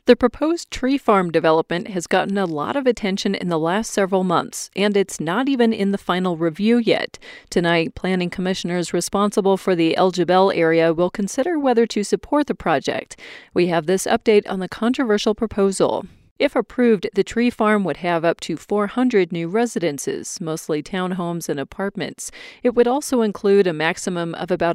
The proposed tree farm development has gotten a lot of attention in the last several months, and it's not even in the final review yet. Tonight, planning commissioners responsible for the El Jebel area will consider whether to support the project. We have this update on the controversial proposal. If approved, the tree farm would have up to 400 new residences, mostly townhomes and apartments. It would also include a maximum of about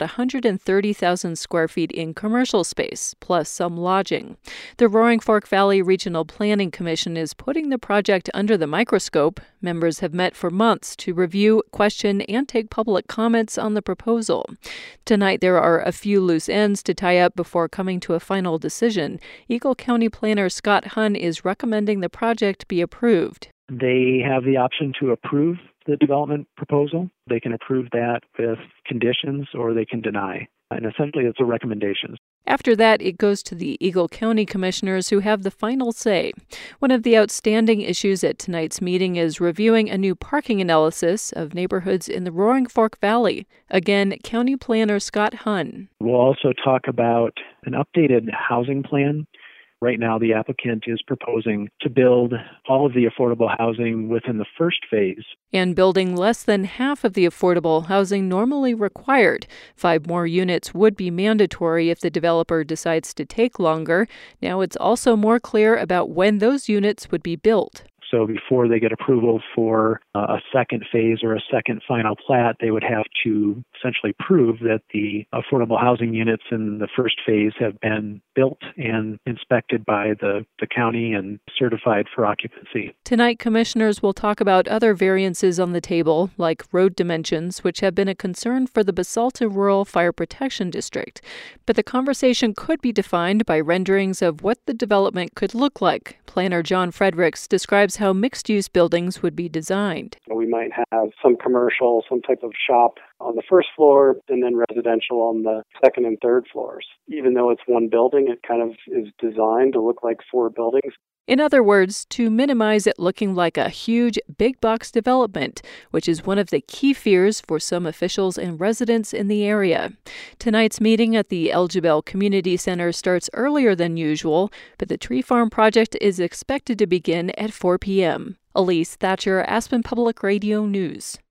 130,000 square feet in commercial space, plus some lodging. The Roaring Fork Valley Regional Planning Commission is putting the project under the microscope. Members have met for months to review, question, and take public comments on the proposal. Tonight, there are a few loose ends to tie up before coming to a final decision. Eagle County Planner Scott Hunn is recommending the project be approved. They have the option to approve the development proposal. They can approve that with conditions or they can deny. And essentially, it's a recommendation. After that, it goes to the Eagle County Commissioners who have the final say. One of the outstanding issues at tonight's meeting is reviewing a new parking analysis of neighborhoods in the Roaring Fork Valley. Again, County Planner Scott Hunn. We'll also talk about an updated housing plan. Right now, the applicant is proposing to build all of the affordable housing within the first phase. And building less than half of the affordable housing normally required. 5 more units would be mandatory if the developer decides to take longer. Now it's also more clear about when those units would be built. So before they get approval for a second phase or a second final plat, they would have to essentially prove that the affordable housing units in the first phase have been built and inspected by the county and certified for occupancy. Tonight, commissioners will talk about other variances on the table, like road dimensions, which have been a concern for the Bassalta Rural Fire Protection District. But the conversation could be defined by renderings of what the development could look like. Planner John Fredericks describes how mixed-use buildings would be designed. We might have some commercial, some type of shop on the first floor, and then residential on the second and third floors. Even though it's one building, it kind of is designed to look like 4 buildings. In other words, to minimize it looking like a huge big-box development, which is one of the key fears for some officials and residents in the area. Tonight's meeting at the El Jebel Community Center starts earlier than usual, but the tree farm project is expected to begin at 4 p.m. Elise Thatcher, Aspen Public Radio News.